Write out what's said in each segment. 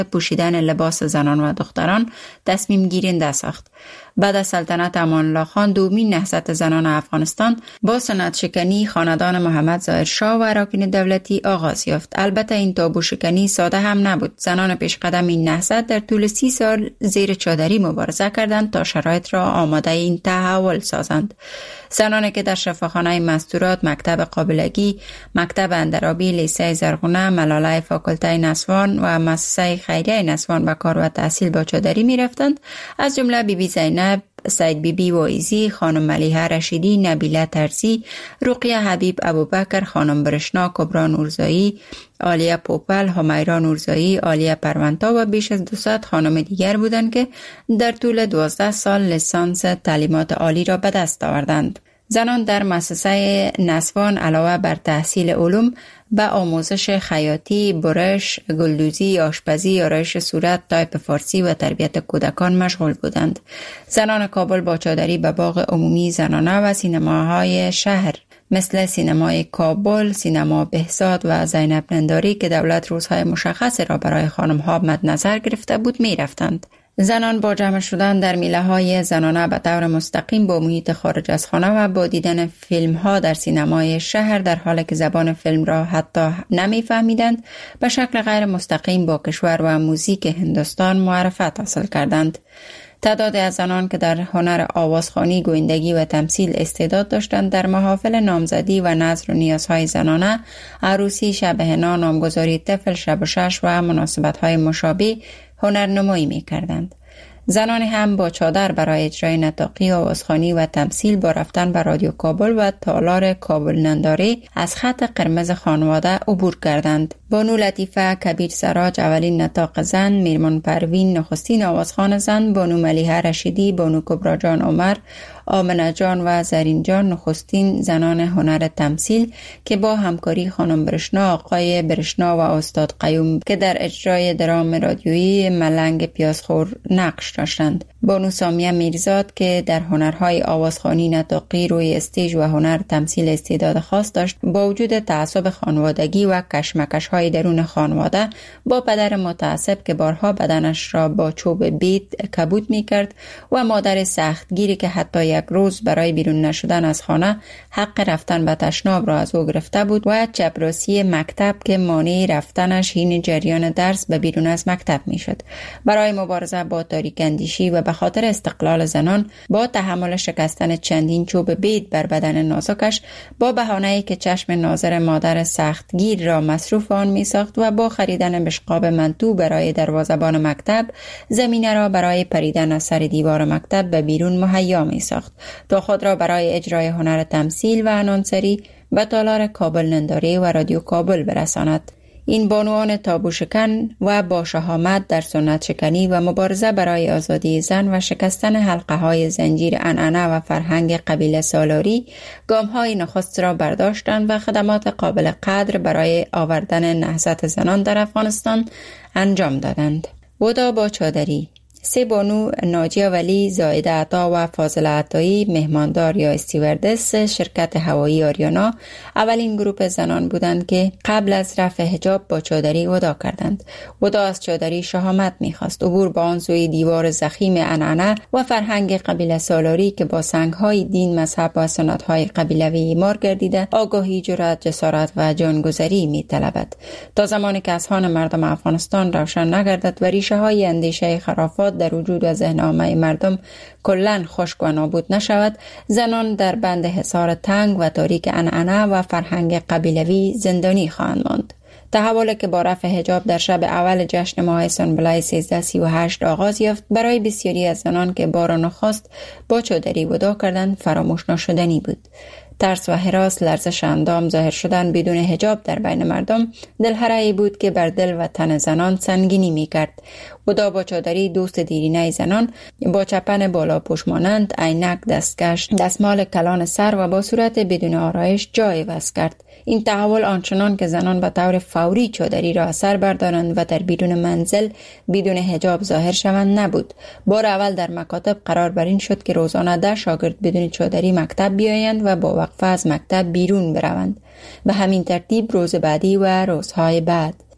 پوشیدن لباس زنان و دختران تصمیم گیرنده ساخت. بعد از سلطنت امان الله خان دومین نهضت زنان افغانستان با سنت شکنی خاندان محمد ظاهر شاه و اراکین دولتی آغاز یافت. البته این تابو شکنی ساده هم نبود. زنان پیشقدم این نهضت در طول 30 سال زیر چادری مبارزه کردند تا شرایط را آماده این تحول سازند. زنانی که در شفاخانه مستورات، مکتب قابلگی، مکتب اندرابی، لیسه زرغونه، ملاله فاکولته نسوان و مؤسسه خیریه نسوان به کار و تحصیل با چادری می رفتند، از جمله بیبی زینب، سید بیبی وایزی، خانم ملیحه رشیدی، نبیله ترزی، رقیه حبیب ابوبکر، خانم برشنا، کبرا نورزایی، عالیه پوپل، همیرا نورزایی، عالیه پرونتا و بیش از 200 خانم دیگر بودند که در طول 12 سال لیسانس تعلیمات عالی را به دست آوردند. زنان در مؤسسه نسوان علاوه بر تحصیل علوم به آموزش خیاطی، برش، گلدوزی، آشپزی، آرایش صورت، تایپ فارسی و تربیت کودکان مشغول بودند. زنان کابل با چادری به باغ عمومی زنانه و سینماهای شهر مثل سینمای کابل، سینما بهزاد و زینب ننداری که دولت روزهای مشخص را برای خانم‌ها مد نظر گرفته بود می رفتند. زنان با جمع شدن در میله های زنانه به طور مستقیم با محیط خارج از خانه و با دیدن فیلم ها در سینمای شهر در حالی که زبان فیلم را حتی نمی فهمیدند به شکل غیر مستقیم با کشور و موزیک هندوستان معرفت حاصل کردند. تعداد از زنان که در هنر آوازخوانی، گویندگی و تمثیل استعداد داشتند در محافل نامزدی و نذر و نیازهای زنانه، عروسی، شب حنا، نامگذاری طفل، شب و شش و مناسبت‌های مشابه هنرنمایی می‌کردند. زنان هم با چادر برای اجرای نطاقی، آوازخوانی و تمثیل با رفتن به رادیو کابل و تالار کابل ننداری از خط قرمز خانواده عبور کردند. بانو لطیفه کبیر سراج اولین نطاق زن، میرمان پروین نخستین آوازخوان زن، بانو ملیحه رشیدی، بانو کبرا جان عمر، آمنه جان و زرین جان نخستین زنان هنر تمثیل که با همکاری خانم برشنا، آقای برشنا و استاد قیوم که در اجرای درام رادیویی ملنگ پیازخور نقش داشتند. بانو سامیه میرزاد که در هنرهای آوازخوانی، نطاقی، روی استیج و هنر تمثیل استعداد خاص داشت، با وجود تعصب خانوادگی و کشمکش‌های درون خانواده با پدر متعصب که بارها بدنش را با چوب بید کبود می‌کرد و مادر سختگیری که حتی یک روز برای بیرون نشدن از خانه حق رفتن به تشناب را از او گرفته بود و چپراسی مکتب که مانع رفتنش حین جریان درس به بیرون از مکتب می‌شد. برای مبارزه با تاریک‌اندیشی و به خاطر استقلال زنان با تحمل شکستن چندین چوب بید بر بدن نازکش با بهانه‌ای که چشم ناظر مادر سختگیر را مصروف آن می‌ساخت و با خریدن بشقاب منتو برای دروازه‌بان مکتب زمینه را برای پریدن از سر دیوار مکتب به بیرون مهیا می‌ساخت تا خود را برای اجرای هنر تمثیل و انانسری به تالار کابل ننداری و رادیو کابل برساند. این بانوان تابو شکن و با شهامت در سنت شکنی و مبارزه برای آزادی زن و شکستن حلقه های زنجیر عنعنه و فرهنگ قبیله سالاری گام های نخست را برداشتند و خدمات قابل قدر برای آوردن نهضت زنان در افغانستان انجام دادند. ودا با چادری 3 بانو ناجیه ولی، زایده عطا و فاضله عطایی مهماندار یا استیوردس شرکت هوایی آریانا اولین گروپ زنان بودند که قبل از رفع حجاب با چادری ودا کردند. ودا از چادری شهامت می‌خواست، عبور با آن سوی دیوار ضخیم عنعنه و فرهنگ قبیله سالاری که با سنگ‌های دین، مذهب و سنت‌های قبیلوی مار گردیده، آگاهی، جرأت، جسارت و جانگذاری می‌طلبد. تا زمانی که اذهان مردم افغانستان روشن نگردد و ریشه‌های اندیشه خرافات در وجود و ذهن عامه مردم کلاً خشک و نابود نشود، زنان در بند حصار تنگ و تاریک عنعنه و فرهنگ قبیلوی زندانی خواهند ماند. تحولی که با رفع حجاب در شب اول جشن ماه سنبلای 1338 آغاز یافت، برای بسیاری از زنان که بار نخست با چادری ودا کردند فراموش نشدنی بود. ترس و هراس، لرزش اندام، ظاهر شدن بدون حجاب در بین مردم دلهره‌ای بود که بر دل و تن زنان سنگینی می‌کرد. ودا با چادری دوست دیرینه زنان با چپن بالا پوش مانند، عینک، دستکش، دستمال کلان سر و با صورت بدون آرایش جای وضع کرد. این تحول آنچنان که زنان به طور فوری چادری را از سر بردارند و در بیرون منزل بدون حجاب ظاهر شوند نبود. بار اول در مکاتب قرار بر این شد که روزانه 10 شاگرد بدون چادری مکتب بیایند و با وقفه از مکتب بیرون بروند و همین ترتیب روز بعدی و روزهای بعد.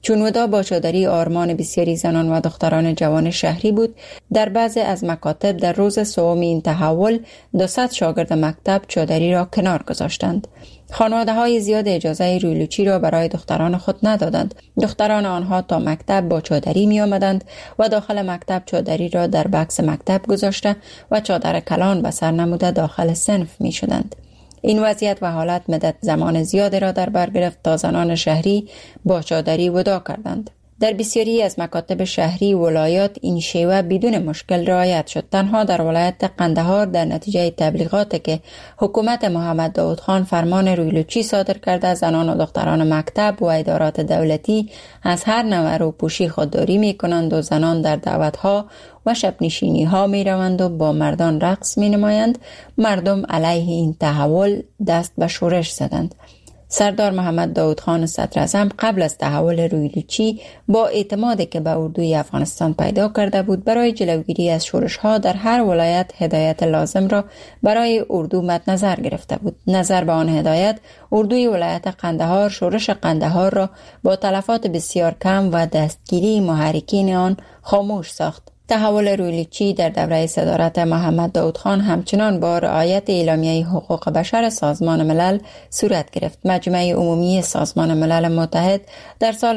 چونودا با چادری آرمان بسیاری زنان و دختران جوان شهری بود. در بعضی از مکاتب در روز سوم این تحول 200 شاگرد مکتب چادری را کنار گذاشتند. خانواده های زیاد اجازه رویلوچی را برای دختران خود ندادند. دختران آنها تا مکتب با چادری می آمدند و داخل مکتب چادری را در بکس مکتب گذاشته و چادر کلان به سر نموده داخل صنف می شدند. این وضعیت و حالت مدت زمان زیادی را در بر گرفت تا زنان شهری با چادری وداع کردند. در بسیاری از مکاتب شهری ولایات این شیوه بدون مشکل رعایت شد. تنها در ولایت قندهار در نتیجه تبلیغاتی که حکومت محمد داود خان فرمان رویلوچی صادر کرده، زنان و دختران مکتب و ادارات دولتی از هر نوع روپوشی خودداری می کنند و زنان در دعوتها و شب نشینی ها می روند و با مردان رقص می نمایند. مردم علیه این تحول دست به شورش زدند. سردار محمد داود خان صدراعظم قبل از تحول رویلوچی با اعتمادی که به اردوی افغانستان پیدا کرده بود برای جلوگیری از شورش ها در هر ولایت هدایت لازم را برای اردو مد نظر گرفته بود. نظر به آن هدایت، اردوی ولایت قندهار شورش قندهار را با تلفات بسیار کم و دستگیری محرکین آن خاموش ساخت. تحول رویلوچی در دوره صدارت محمد داود خان همچنان با رعایت اعلامیه حقوق بشر سازمان ملل صورت گرفت. مجمع عمومی سازمان ملل متحد در سال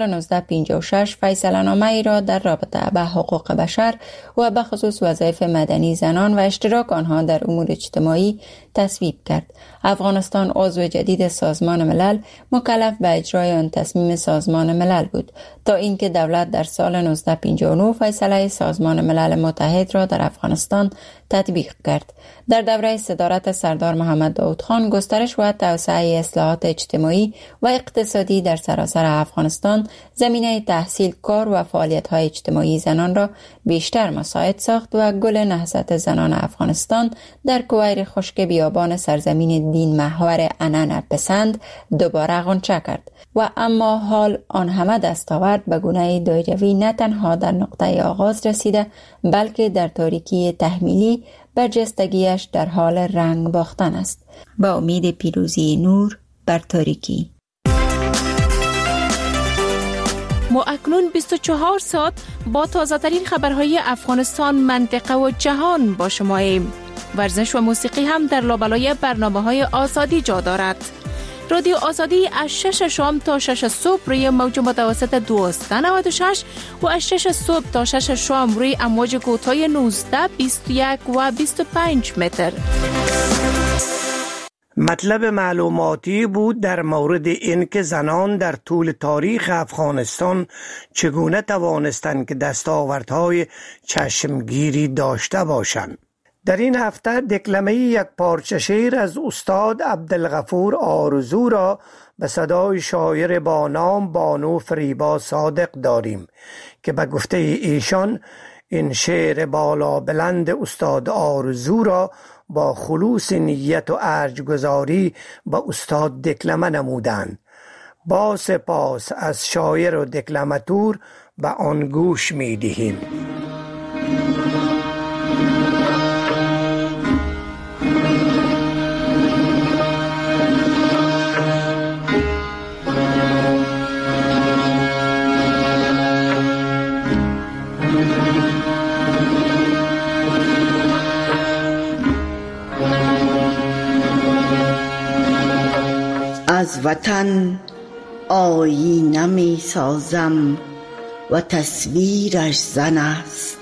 1956 فیصله‌نامه ای را در رابطه به حقوق بشر و به خصوص وظایف مدنی زنان و اشتراک آنها در امور اجتماعی تصویب کرد. افغانستان عضو جدید سازمان ملل مکلف به اجرای آن تصمیم سازمان ملل بود تا اینکه دولت در سال 1959 فیصله سازمان ملل متحد را در افغانستان تطبیق کرد. در دوره صدارت سردار محمد داود خان گسترش و توسعه اصلاحات اجتماعی و اقتصادی در سراسر افغانستان زمینه تحصیل، کار و فعالیت‌های اجتماعی زنان را بیشتر مساعد ساخت و گل نهضت زنان افغانستان در کویر خشک بیابان سرزمین دین محور عنعنه پسند دوباره غنچه کرد. و اما حال آن همه دستاورد به گونه دایروی نه تنها در نقطه آغاز رسیده بلکه در تاریکی تحمیلی برجستگیش در حال رنگ باختن است. با امید پیروزی نور بر تاریکی. ما اکنون 24 ساعت با تازه ترین خبرهای افغانستان، منطقه و جهان با شماییم. ورزش و موسیقی هم در لابلای برنامه‌های آزادی جا دارد. رادیو آزادی از 6 شام تا 6 صبح روی موج متوسط 1296 و از 6 صبح تا 6 شام روی امواج کوتاه 19، 21 و 25 متر. مطلب معلوماتی بود در مورد اینکه زنان در طول تاریخ افغانستان چگونه توانستند که دستاوردهای چشمگیری داشته باشند. در این هفته دکلمه یک پارچه شعر از استاد عبدالغفور آرزو را به صدای شاعر با نام بانو فریبا صادق داریم که به گفته ایشان این شعر بالا بلند استاد آرزو را با خلوص نیت و ارجگذاری به استاد دکلمه نمودند. با سپاس از شاعر و دکلماتور به آن گوش می دهیم. از وطن آیینه می سازم و تصویرش زن است،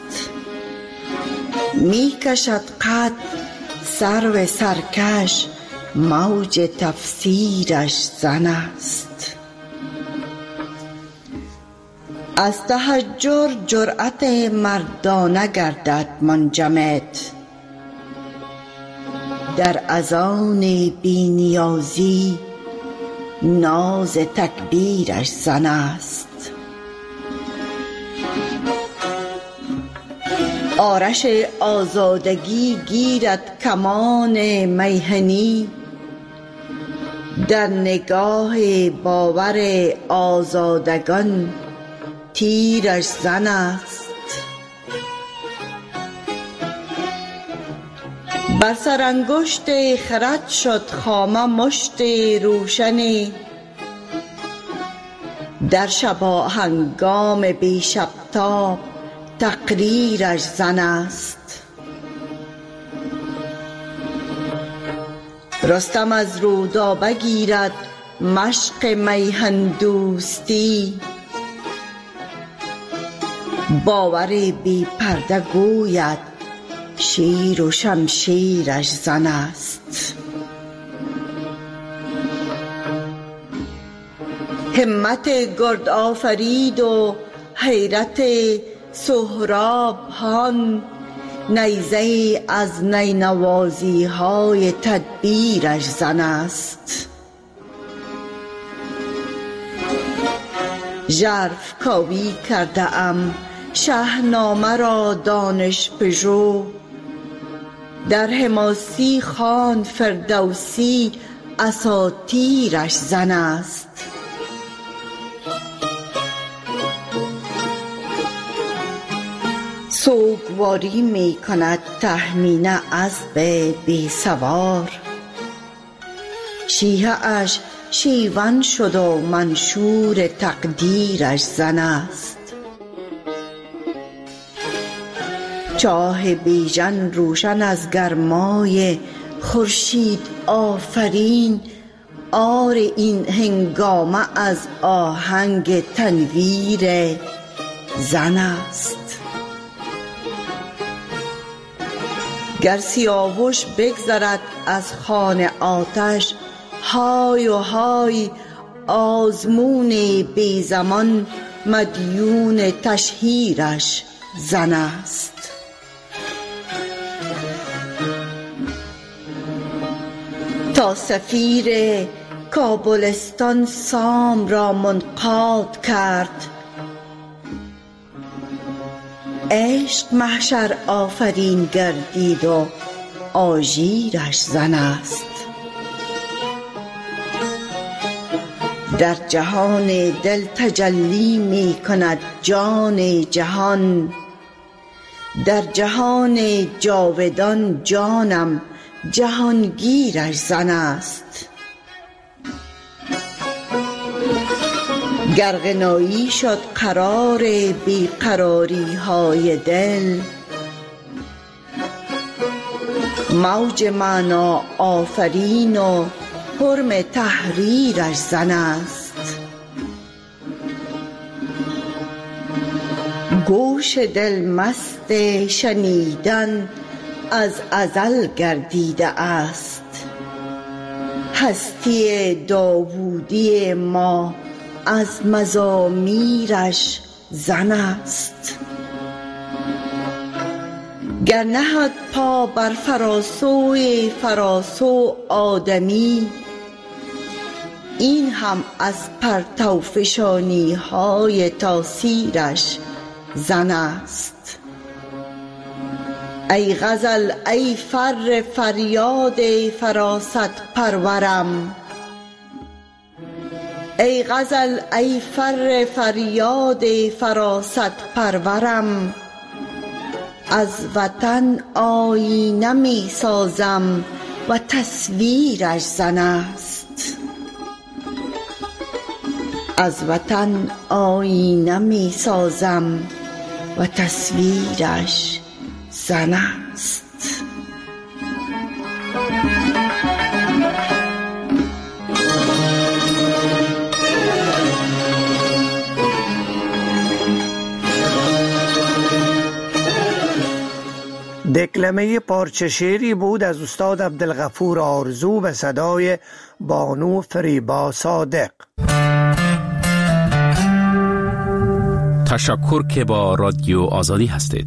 می کشد قد سرو سرکش، موج تفسیرش زن است. از تحجر جرأت مردانه گردد منجمد، در اذان بی نیازی ناز تکبیرش زن است. آرش آزادگی گیرد کمان میهنی، در نگاه باور آزادگان تیرش زن است. بر سر انگشت خرد شد خامه مشت روشنی، در شبا هنگام بی شبتاب تقریرش زن است. رستم از رودابه گیرد مشق میهن دوستی، باور بی پرده گوید شیر و شمشیرش زن است. همت گرد آفرید و حیرت سهراب هان، نیزه از نینوازی های تدبیرش زن است. ژرف کاوی کرده ام شاهنامه را دانش پژو، در حماسی خواند فردوسی اساطیرش زن است. سوگواری می کند تهمینه اسب بی سوار، شیهه اش شیون شد و منشور تقدیرش زن است. چاه بیژن روشن از گرمای خورشید آفرین، آر این هنگامه از آهنگ تنویر زن است. گر سیاوش بگذرد از خوان آتش، های و های آزمون بی زمان مدیون تشهیرش زن است. تا سفیر کابلستان سام را منقاد کرد، عشق محشر آفرین گردید و آژیرش زن است. در جهان دل تجلی می کند جان جهان، در جهان جاودان جانم جهانگیرش زن است. گر غنایی شد قرار بیقراری های دل، موج معنا آفرین و حرم تحریرش زن است. گوش دل مست شنیدن از ازل گردیده است، هستی داوودی ما از مزامیرش زن است. گر نهد پا بر فراسوی فراسو آدمی، این هم از پرتوفشانی های تاثیرش زن است. ای غزل ای فر فریاد فراست پرورم، ای غزل ای فر فریاد فراست پرورم، از وطن آیینه می سازم و تصویرش زن است. از وطن آیینه می سازم و تصویرش زن است. دکلمه پارچه شعری بود از استاد عبدالغفور آرزو به صدای بانو فریبا صادق. تشکر که با رادیو آزادی هستید.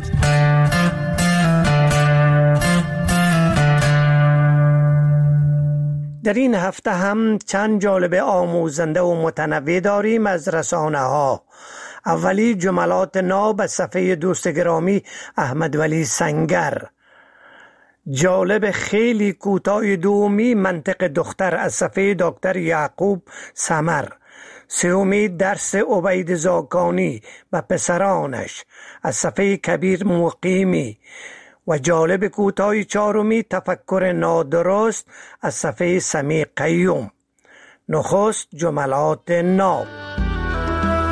در این هفته هم چند جالب آموزنده و متنوع داریم از رسانه ها. اولی جملات ناب از صفحه دوست گرامی احمد ولی سنگر. جالب خیلی کوتاه دومی منطق دختر از صفحه دکتر یعقوب سمر. سومی درس عبید زاکانی و پسرانش از صفحه کبیر مقیمی. و جالب کوتاه چهارمی تفکر نادرست از صفحه سمیع قیوم. نخست جملات ناب.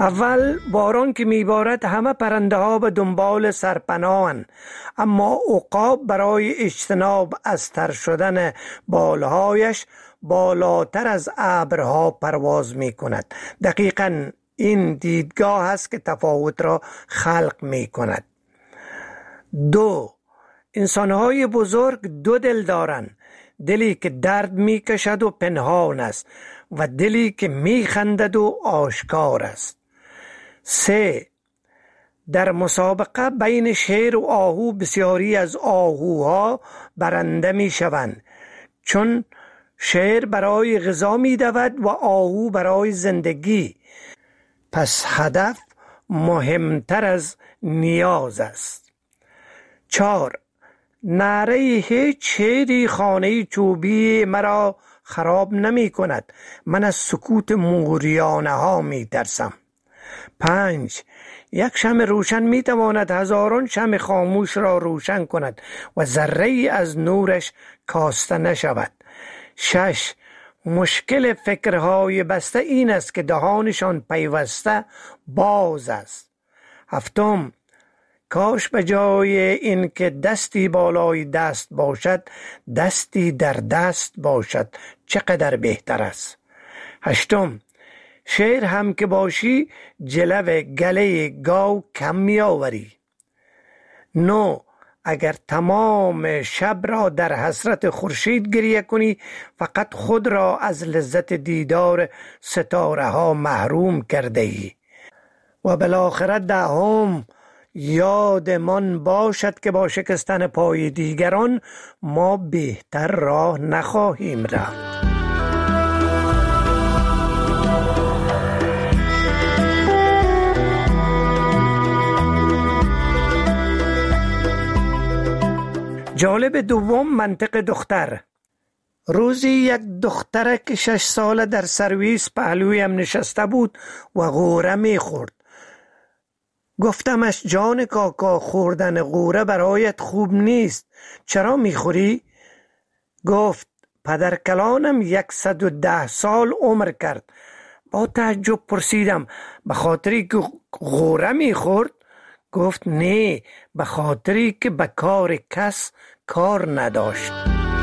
اول باران که میبارد همه پرنده ها به دنبال سرپناهند، اما عقاب برای اجتناب از تر شدن بالهایش بالاتر از ابرها پرواز می کند. دقیقاً این دیدگاه است که تفاوت را خلق می کند. 2. انسانهای بزرگ دو دل دارند، دلی که درد می کشد و پنهان است و دلی که می خندد و آشکار است. 3. در مسابقه بین شیر و آهو بسیاری از آهوها برنده می شوند، چون شیر برای غذا می دود و آهو برای زندگی. پس هدف مهمتر از نیاز است. 4. نعره هیچ شیری خانه چوبی مرا خراب نمی کند، من از سکوت موریانه ها می ترسم. 5. یک شمع روشن می تواند هزاران شمع خاموش را روشن کند و ذره از نورش کاسته نشود. 6. مشکل فکرهای بسته این است که دهانشان پیوسته باز است. 7. کاش به جای این که دستی بالای دست باشد دستی در دست باشد، چقدر بهتر است. 8. شیر هم که باشی جلو گله گاو کم می آوری. 9. اگر تمام شب را در حسرت خورشید گریه کنی فقط خود را از لذت دیدار ستاره ها محروم کرده ای. و بالاخره 10. یادمان باشد که با شکستن پای دیگران ما بهتر راه نخواهیم رفت. جالب 2. منطق دختر. روزی یک دخترک 6 ساله در سرویس پهلویم نشسته بود و غوره می خورد. گفتمش جان کاکا، خوردن غوره برایت خوب نیست، چرا می خوری؟ گفت پدر کلانم 110 سال عمر کرد. با تعجب پرسیدم به خاطری که غوره می خورد؟ گفت نه، به خاطری که به کار کس کار نداشت.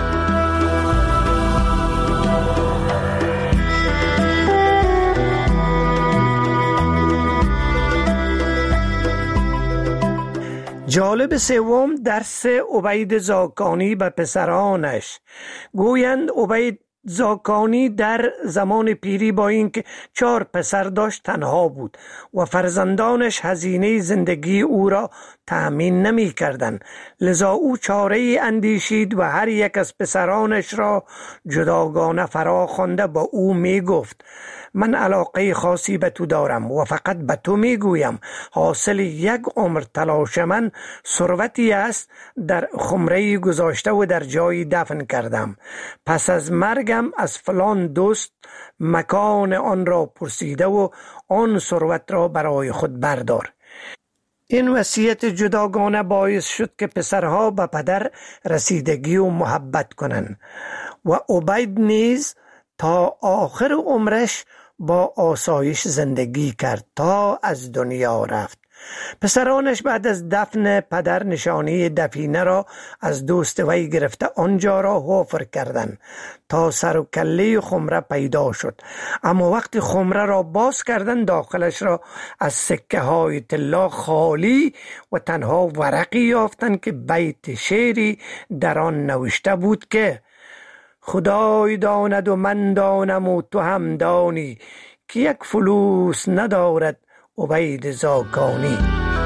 جالب 3. درس عبید زاکانی به پسرانش. گویند عبید زاکانی در زمان پیری با اینکه 4 پسر داشت تنها بود و فرزندانش هزینه زندگی او را تأمین نمی کردند، لذا او چاره اندیشید و هر یک از پسرانش را جداگانه فرا خوانده با او می گفت من علاقه خاصی به تو دارم و فقط به تو می گویم حاصل 1 عمر تلاش من ثروتی است در خمره گذاشته و در جایی دفن کردم. پس از مرگم از فلان دوست مکان آن را پرسیده و آن ثروت را برای خود بردار. این وصیت جداگانه باعث شد که پسرها به پدر رسیدگی و محبت کنند و عبید نیز تا آخر عمرش با آسایش زندگی کرد تا از دنیا رفت. پسرانش بعد از دفن پدر نشانی دفینه را از دوست وی گرفته آنجا را حفر کردند تا سر و کله خمره پیدا شد، اما وقتی خمره را باز کردند داخلش را از سکه های طلا خالی و تنها ورقی یافتند که بیت شعری در آن نوشته بود که خدای داند و من دانم و تو هم دانی که 1 فلوس ندارد عبید زاکانی.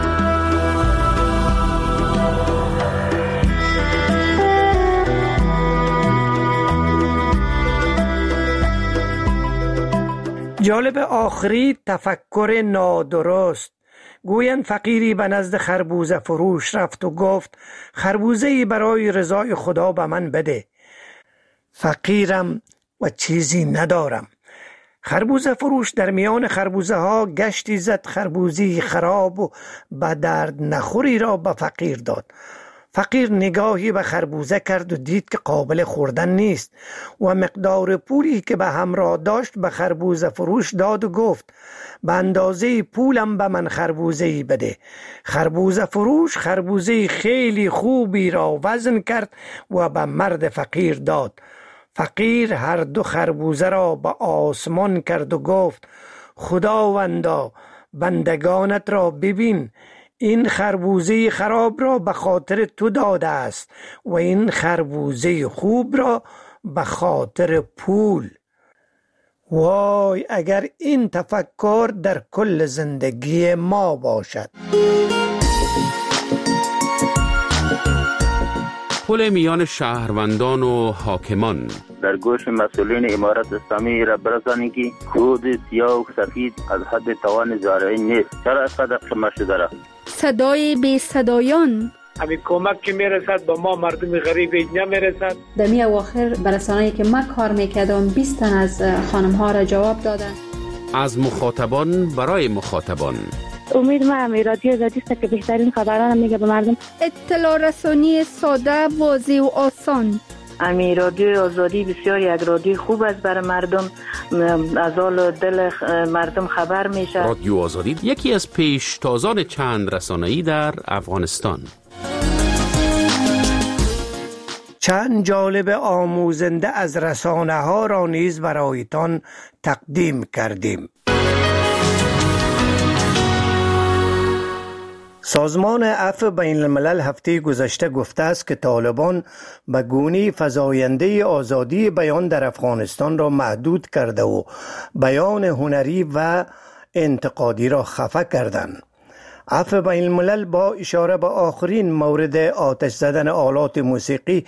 جالب آخری تفکر نادرست. گویند فقیری به نزد خربوزه فروش رفت و گفت خربوزه‌ای برای رضای خدا به من بده، فقیرم و چیزی ندارم. خربوزه فروش در میان خربوزه ها گشتی زد، خربوزی خراب و به درد نخوری را به فقیر داد. فقیر نگاهی به خربوزه کرد و دید که قابل خوردن نیست و مقدار پولی که به همراه داشت به خربوزه فروش داد و گفت به اندازه پولم به من خربوزه‌ای بده. خربوزه فروش خربوزه خیلی خوبی را وزن کرد و به مرد فقیر داد. فقیر هر دو خربوزه را به آسمان کرد و گفت خداوندا بندگانت را ببین، این خربوزه خراب را به خاطر تو داده است و این خربوزه خوب را به خاطر پول. وای اگر این تفکر در کل زندگی ما باشد. پل میان شهروندان و حاکمان در گوش مسئولین امارت اسلامی را برسانید که خود سیاه و سفید از حد توان زارعی نیست. چرا اینقدر قیمت شده را؟ صدای بی صدایان همین کمک که میرسد با ما مردم غریب نمیرسد. در می اواخر برسانه‌ای که من کار میکردم 20 تن از خانم ها را جواب دادن. از مخاطبان برای مخاطبان. امید من رادیو آزادی است که بهترین خبران میگه به مردم. اطلاع رسانی ساده، واضح و آسان. امی رادیو آزادی بسیار یک رادیو خوب است برای مردم، از حال دل مردم خبر میشه. رادیو آزادی یکی از پیشتازان چند رسانه‌ای در افغانستان. چند جالب آموزنده از رسانه ها را نیز برایتان تقدیم کردیم. سازمان عفو بین الملل هفته گذشته گفته است که طالبان به گونه‌ای فزاینده آزادی بیان در افغانستان را محدود کرده و بیان هنری و انتقادی را خفه کردند. عفو بین الملل با اشاره به آخرین مورد آتش زدن آلات موسیقی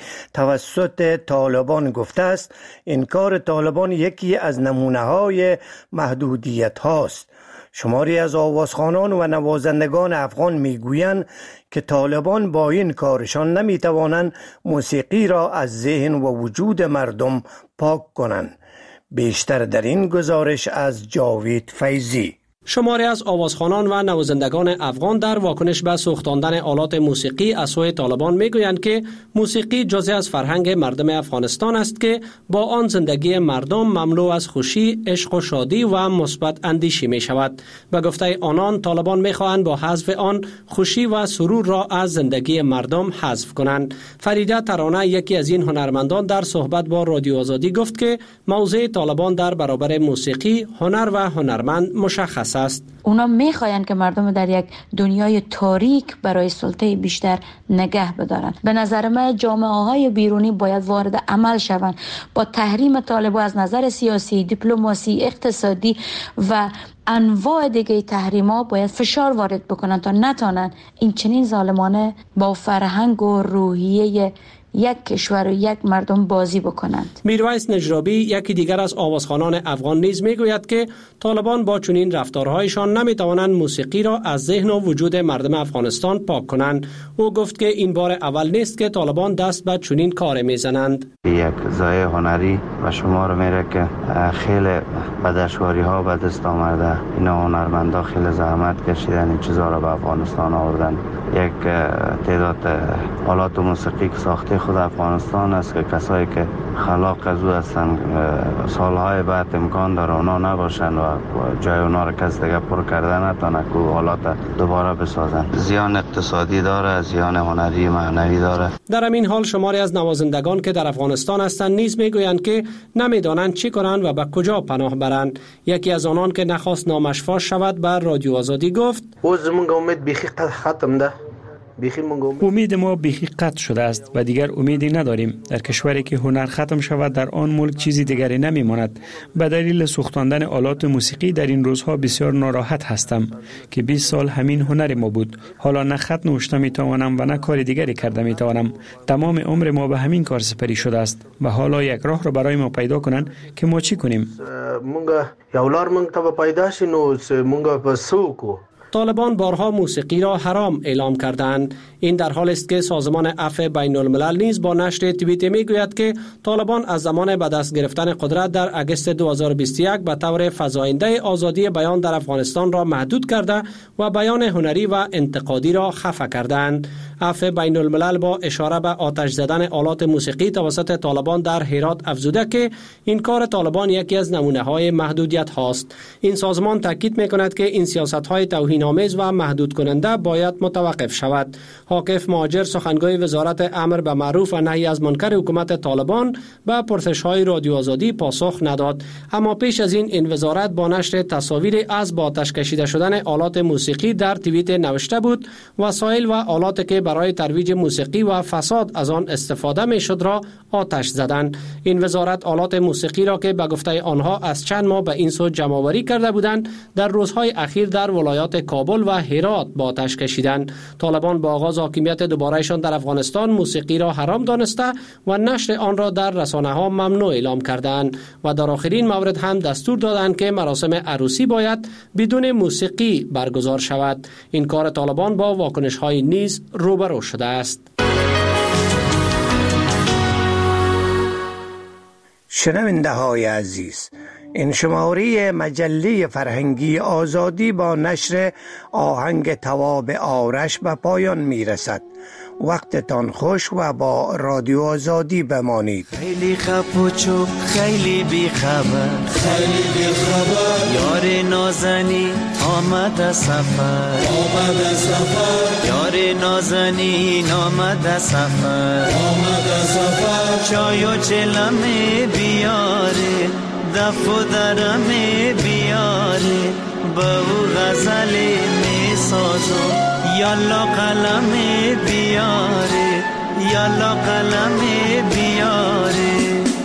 توسط طالبان گفته است انکار طالبان یکی از نمونه‌های محدودیت هاست. شماری از آوازخوانان و نوازندگان افغان میگویند که طالبان با این کارشان نمیتوانند موسیقی را از ذهن و وجود مردم پاک کنند. بیشتر در این گزارش از جاوید فیضی. شماری از آوازخوانان و نوازندگان افغان در واکنش به سوختاندن آلات موسیقی از سوی طالبان میگویند که موسیقی جزئی از فرهنگ مردم افغانستان است که با آن زندگی مردم مملو از خوشی، عشق و شادی و مثبت اندیشی می شود. به گفته آنان طالبان میخواهند با حذف آن خوشی و سرور را از زندگی مردم حذف کنند. فریده ترانه یکی از این هنرمندان در صحبت با رادیو آزادی گفت که موضع طالبان در برابر موسیقی، هنر و هنرمند مشخص است. اونا میخواین که مردم در یک دنیای تاریک برای سلطه بیشتر نگه بدارن. به نظر من جامعه های بیرونی باید وارد عمل شوند. با تحریم طالبان از نظر سیاسی، دیپلماسی، اقتصادی و انواع دیگه تحریما باید فشار وارد بکنن تا نتونن این چنین ظالمانه با فرهنگ و روحیه یک کشور و یک مردم بازی بکنند. میرویس نجرابی یکی دیگر از آوازخوانان افغان نیز میگوید که طالبان با چنین رفتارهایشان نمیتوانند موسیقی را از ذهن و وجود مردم افغانستان پاک کنند. او گفت که این بار اول نیست که طالبان دست به چنین کار میزنند. یک ضایع هنری و شمار میره که خیلی به دشواری ها به دست آمده. این هنرمندا خیلی زحمت کشیدن این چیزا را به افغانستان آوردن. یک تعداد آلات موسیقی که ساخته خود افغانستان است که کسایی که خلاق از او هستن سالهای بعد امکان داره اونا نباشن و جای اونا را کس دیگه پر کرده نتونه که آلات دوباره بسازن. زیان اقتصادی داره، زیان هنری معنوی داره. در همین حال شماری از نوازندگان که در افغانستان هستند نیز میگویند که نمیدانند چی کنند و به کجا پناه برند. یکی از آنان که نخواست نامش فاش شود بر رادیو آزادی گفت: زمونږ امید بیخی ختم ده. امید ما بیخی قطع شده است و دیگر امیدی نداریم. در کشوری که هنر ختم شود در آن ملک چیزی دیگری نمیماند. به دلیل سوختاندن آلات موسیقی در این روزها بسیار ناراحت هستم که 20 سال همین هنر ما بود. حالا نه خط نوشته میتوانم و نه کار دیگری کرده میتوانم. تمام عمر ما به همین کار سپری شده است و حالا یک راه را برای ما پیدا کنند که ما چی کنیم. مونږ یو لار مونږ ته پیدا شي نو مونږ په سوکو. طالبان بارها موسیقی را حرام اعلام کردند. این در حالی است که سازمان عفو بین الملل نیز با نشر توییت میگوید که طالبان از زمان به دست گرفتن قدرت در اگست 2021 به طور فزاینده آزادی بیان در افغانستان را محدود کرده و بیان هنری و انتقادی را خفه کردند. عفو بین الملل با اشاره به آتش زدن آلات موسیقی توسط طالبان در هرات افزوده که این کار طالبان یکی از نمونه‌های محدودیت هاست. این سازمان تاکید می‌کند که این سیاست‌های توهین‌آمیز و محدود کننده باید متوقف شود. حاکف مهاجر سخنگوی وزارت امر به معروف و نهی از منکر حکومت طالبان به پرسش‌های رادیو آزادی پاسخ نداد، اما پیش از این وزارت با نشر تصاویر از با آتش کشیده شدن آلات موسیقی در توییت نوشته بود وسایل و آلاتی که برای ترویج موسیقی و فساد از آن استفاده میشد را آتش زدند. این وزارت آلات موسیقی را که به گفته آنها از چند ماه به این سو جمع‌آوری کرده بودند در روزهای اخیر در ولایات کابل و هرات با آتش کشیدند. طالبان با آغاز حاکمیت دوبارهشان در افغانستان موسیقی را حرام دانسته و نشر آن را در رسانه‌ها ممنوع اعلام کردند و در آخرین مورد هم دستور دادند که مراسم عروسی باید بدون موسیقی برگزار شود. این کار طالبان با واکنش‌های نیز روبرو شده است. شنونده های عزیز، این شماره مجله فرهنگی آزادی با نشر آهنگ تواب آرش به پایان می رسد. وقتتان خوش و با رادیو آزادی بمانید. خیلی خب و چوب خیلی بی خبر یار نازنی آمد سفر یار نازنین آمد سفر چای و چلمه بیاره دف و درمه بیاره با او غزل می سازم یالا قلم بیاره یالا قلم بیاره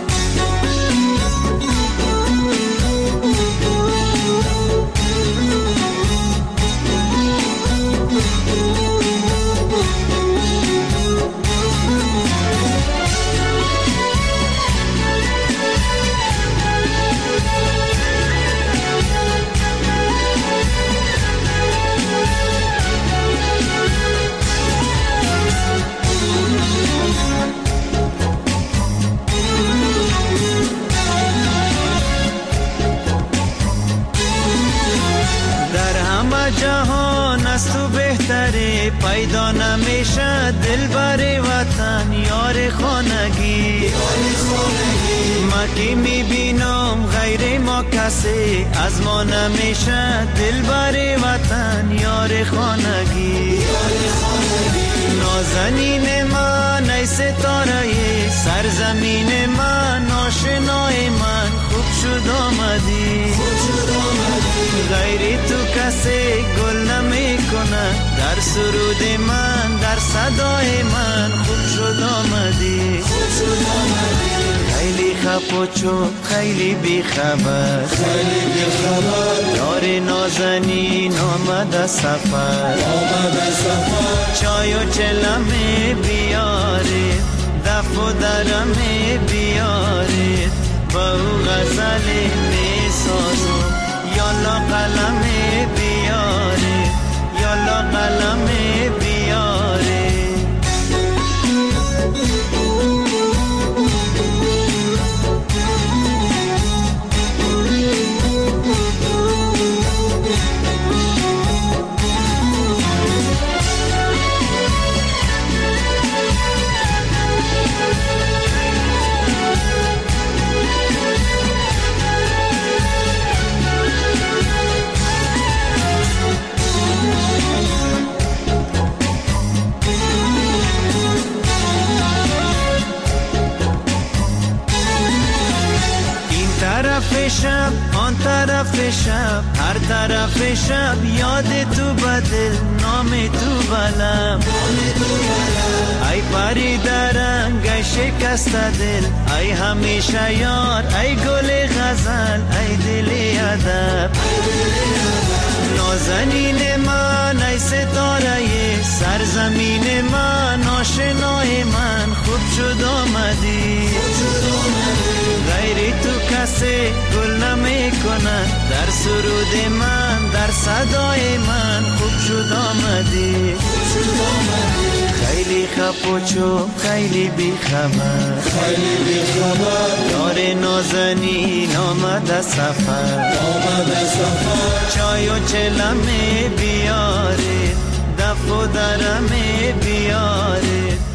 جهان از تو بهتره پیدا نمیشه دل بر وطن یار خانگی ما که میبینم غیر ما کسی از ما نمیشه دل بر وطن یار خانگی نازنین من ای ستاره سرزمین من آشنای من خوب شد آمدی غیری تو کسی گل نمی کنه در سرود من در صدای من خوب شد آمدی خیلی خب و چوب خیلی بی خبر یار نازنین آمد سفر چای و چلمه بیاره دف و درمه بیاره با او غزل می سازم یالا قلم بیاره یالا قلم بیاره شب آن طرف شب هر طرف شب یاد تو بدل نام تو بلم ای پری درنگ ای شکست دل ای همیشه یار ای گل غزل ای دل ادب نازنین من ای ستاره سرزمین من آشنای من خوب شد آمدی غیری تو کسی گل نمی کنه در سرود من در صدای من خوب شد آمدی خیلی خب و چوب خیلی بی خبر یار نازنین آمد سفر چای و چلمه بیاره دف کف و درم بیاره